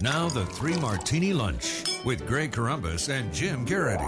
Now the Three Martini Lunch with Greg Corombos and Jim Garrity.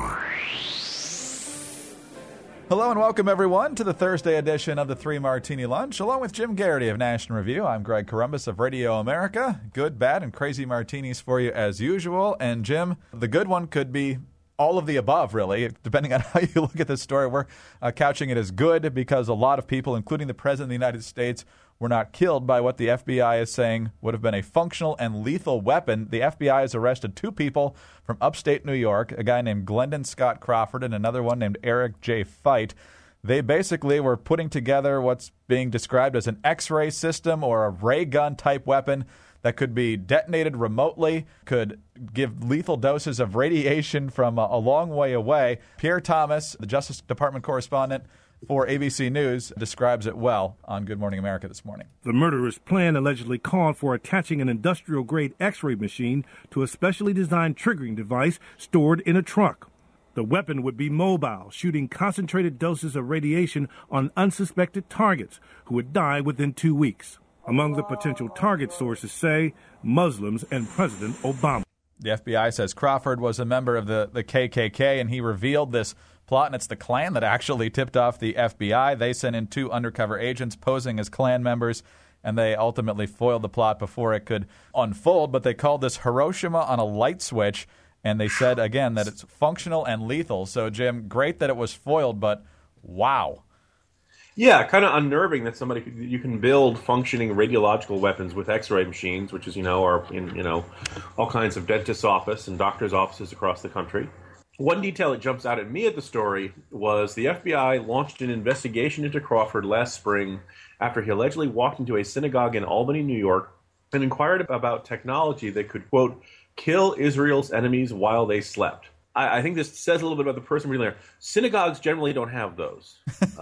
Hello and welcome, everyone, to the Thursday edition of the Three Martini Lunch. Along with Jim Garrity of National Review, I'm Greg Corombos of Radio America. Good, bad, and crazy martinis for you as usual. And Jim, the good one could be all of the above, really, depending on how you look at this story. We're couching it as good because a lot of people, including the President of the United States, were not killed by what the FBI is saying would have been a functional and lethal weapon. The FBI has arrested two people from upstate New York, a guy named Glendon Scott Crawford and another one named Eric J. Fite. They basically were putting together what's being described as an X-ray system or a ray gun type weapon that could be detonated remotely, could give lethal doses of radiation from a long way away. Pierre Thomas, the Justice Department correspondent for ABC News, describes it well on Good Morning America this morning. The murderer's plan allegedly called for attaching an industrial-grade X-ray machine to a specially designed triggering device stored in a truck. The weapon would be mobile, shooting concentrated doses of radiation on unsuspected targets who would die within 2 weeks. Among the potential target, sources say, Muslims and President Obama. The FBI says Crawford was a member of the KKK, and he revealed this plot, and it's the Klan that actually tipped off the FBI. They sent in two undercover agents posing as Klan members, and they ultimately foiled the plot before it could unfold. But they called this Hiroshima on a light switch, and they said, again, that it's functional and lethal. So, Jim, great that it was foiled, but wow. Yeah, kind of unnerving that you can build functioning radiological weapons with X-ray machines, which is, are in, all kinds of dentist's office and doctor's offices across the country. One detail that jumps out at me at the story was the FBI launched an investigation into Crawford last spring after he allegedly walked into a synagogue in Albany, New York, and inquired about technology that could, quote, kill Israel's enemies while they slept. I think this says a little bit about the person reading there. Synagogues generally don't have those.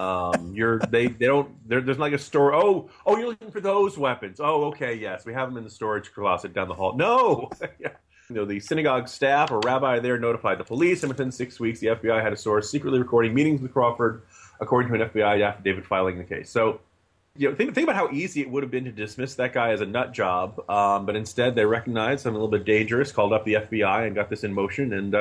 They don't. There's like a store. Oh, you're looking for those weapons. Oh, okay, yes, we have them in the storage closet down the hall. No, yeah. The synagogue staff or rabbi there notified the police, and within 6 weeks, the FBI had a source secretly recording meetings with Crawford, according to an FBI affidavit filing the case. So, think about how easy it would have been to dismiss that guy as a nut job, but instead they recognized something a little bit dangerous, called up the FBI, and got this in motion, and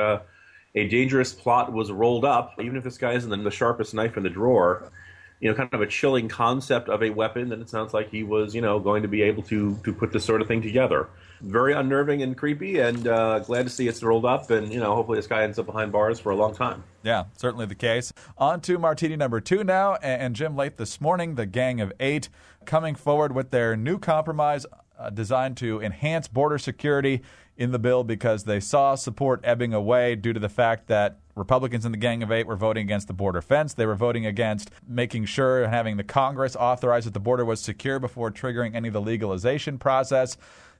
a dangerous plot was rolled up, even if this guy isn't the sharpest knife in the drawer. Kind of a chilling concept of a weapon, then it sounds like he was, going to be able to put this sort of thing together. Very unnerving and creepy, and glad to see it's rolled up, and, hopefully this guy ends up behind bars for a long time. Yeah, certainly the case. On to Martini number 2 now, and Jim, late this morning, the Gang of Eight coming forward with their new compromise designed to enhance border security in the bill because they saw support ebbing away due to the fact that Republicans in the Gang of Eight were voting against the border fence. They were voting against making sure and having the Congress authorize that the border was secure before triggering any of the legalization process.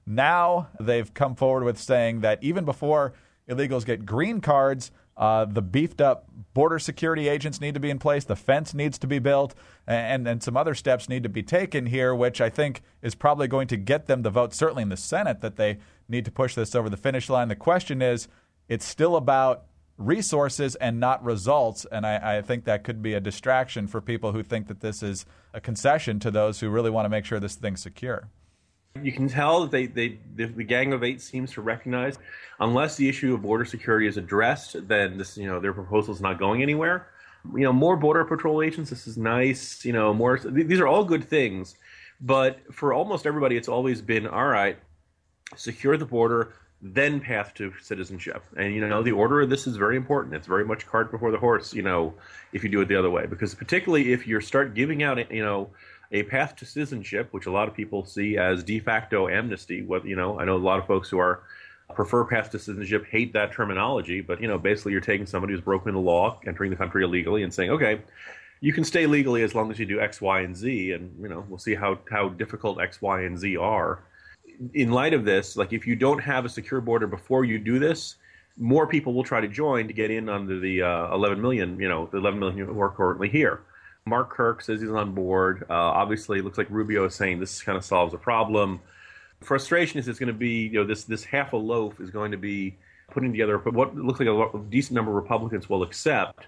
Now they've come forward with saying that even before illegals get green cards, the beefed up border security agents need to be in place, the fence needs to be built, and some other steps need to be taken here, which I think is probably going to get them to vote, certainly in the Senate, that they need to push this over the finish line. The question is, it's still about resources and not results, and I think that could be a distraction for people who think that this is a concession to those who really want to make sure this thing's secure. You can tell that the Gang of Eight seems to recognize, unless the issue of border security is addressed, then this, their proposal is not going anywhere. More border patrol agents. This is nice. More. These are all good things, but for almost everybody, it's always been all right. Secure the border, then path to citizenship. And the order of this is very important. It's very much cart before the horse. If you do it the other way, because particularly if you start giving out, a path to citizenship, which a lot of people see as de facto amnesty. I know a lot of folks who prefer path to citizenship hate that terminology, but basically you're taking somebody who's broken the law, entering the country illegally, and saying, okay, you can stay legally as long as you do X, Y, and Z, and we'll see how difficult X, Y, and Z are. In light of this, like if you don't have a secure border before you do this, more people will try to join to get in under the 11 million, the 11 million who are currently here. Mark Kirk says he's on board. Obviously, it looks like Rubio is saying this kind of solves a problem. Frustration is it's going to be, this half a loaf is going to be putting together what looks like a decent number of Republicans will accept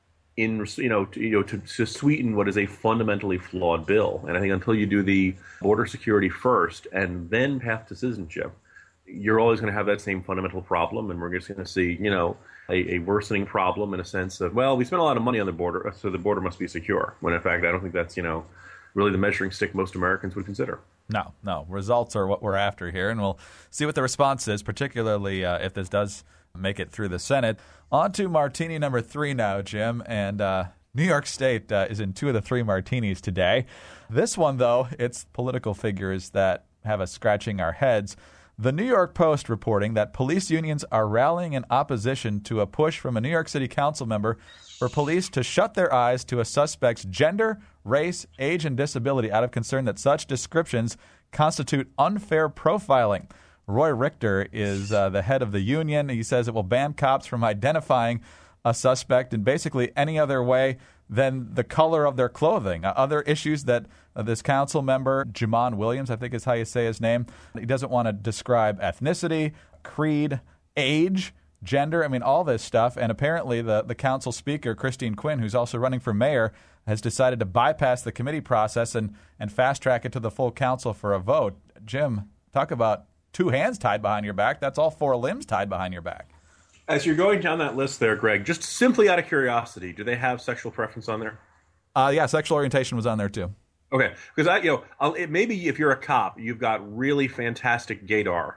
to sweeten what is a fundamentally flawed bill. And I think until you do the border security first and then path to citizenship, you're always going to have that same fundamental problem, and we're just going to see, a worsening problem in a sense of, well, we spent a lot of money on the border, so the border must be secure. When in fact, I don't think that's, really the measuring stick most Americans would consider. No. Results are what we're after here, and we'll see what the response is, particularly if this does make it through the Senate. On to martini number 3 now, Jim, and New York State is in 2 of the 3 martinis today. This one, though, it's political figures that have us scratching our heads. The New York Post reporting that police unions are rallying in opposition to a push from a New York City council member for police to shut their eyes to a suspect's gender, race, age, and disability out of concern that such descriptions constitute unfair profiling. Roy Richter is the head of the union. He says it will ban cops from identifying a suspect in basically any other way than the color of their clothing. Other issues that this council member, Jumaane Williams, I think is how you say his name, he doesn't want to describe ethnicity, creed, age, gender, all this stuff. And apparently the council speaker, Christine Quinn, who's also running for mayor, has decided to bypass the committee process and fast-track it to the full council for a vote. Jim, talk about 2 hands tied behind your back. That's all 4 limbs tied behind your back. As you're going down that list there, Greg, just simply out of curiosity, do they have sexual preference on there? Yeah, sexual orientation was on there too. Okay, because maybe if you're a cop, you've got really fantastic gaydar.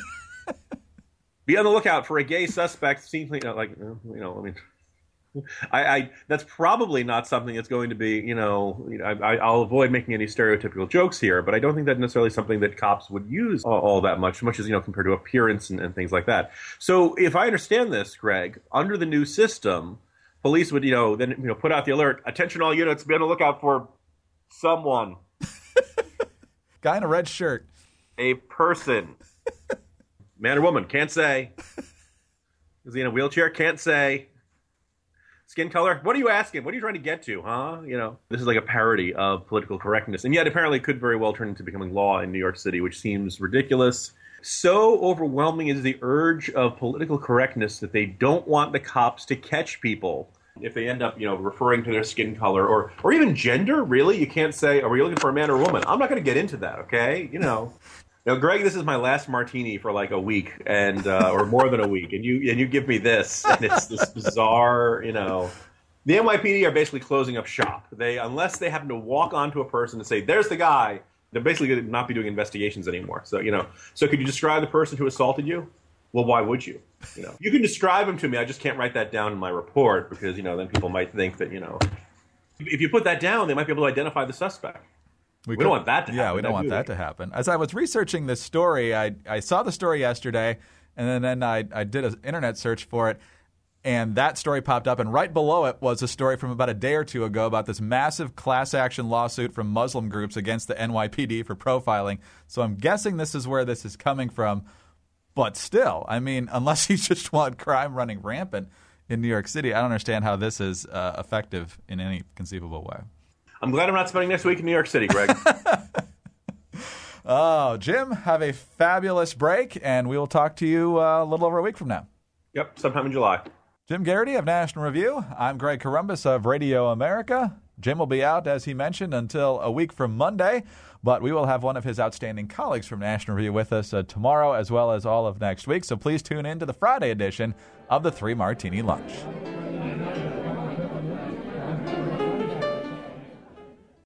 Be on the lookout for a gay suspect. That's probably not something that's going to be, I'll avoid making any stereotypical jokes here, but I don't think that's necessarily something that cops would use all that much as, compared to appearance and things like that. So if I understand this, Greg, under the new system, police would, then put out the alert, attention all units, be on the lookout for someone. Guy in a red shirt. A person. Man or woman, can't say. Is he in a wheelchair? Can't say. Skin color? What are you asking? What are you trying to get to, huh? This is like a parody of political correctness. And yet apparently it could very well turn into becoming law in New York City, which seems ridiculous. So overwhelming is the urge of political correctness that they don't want the cops to catch people. If they end up, referring to their skin color or even gender, really? You can't say, are you looking for a man or a woman? I'm not going to get into that, okay? Now, Greg, this is my last martini for like a week and or more than a week, and you give me this, and it's this bizarre, The NYPD are basically closing up shop. Unless they happen to walk onto a person and say, "There's the guy," they're basically going to not be doing investigations anymore. So so could you describe the person who assaulted you? Well, why would you? You can describe him to me. I just can't write that down in my report because then people might think that if you put that down, they might be able to identify the suspect. We don't want that to happen. Yeah, we don't want that to happen. As I was researching this story, I saw the story yesterday, and then I did an internet search for it, and that story popped up. And right below it was a story from about a day or two ago about this massive class action lawsuit from Muslim groups against the NYPD for profiling. So I'm guessing this is where this is coming from. But still, unless you just want crime running rampant in New York City, I don't understand how this is effective in any conceivable way. I'm glad I'm not spending next week in New York City, Greg. Oh, Jim, have a fabulous break, and we will talk to you a little over a week from now. Yep, sometime in July. Jim Garrity of National Review. I'm Greg Corombos of Radio America. Jim will be out, as he mentioned, until a week from Monday, but we will have one of his outstanding colleagues from National Review with us tomorrow as well as all of next week, so please tune in to the Friday edition of the 3 Martini Lunch.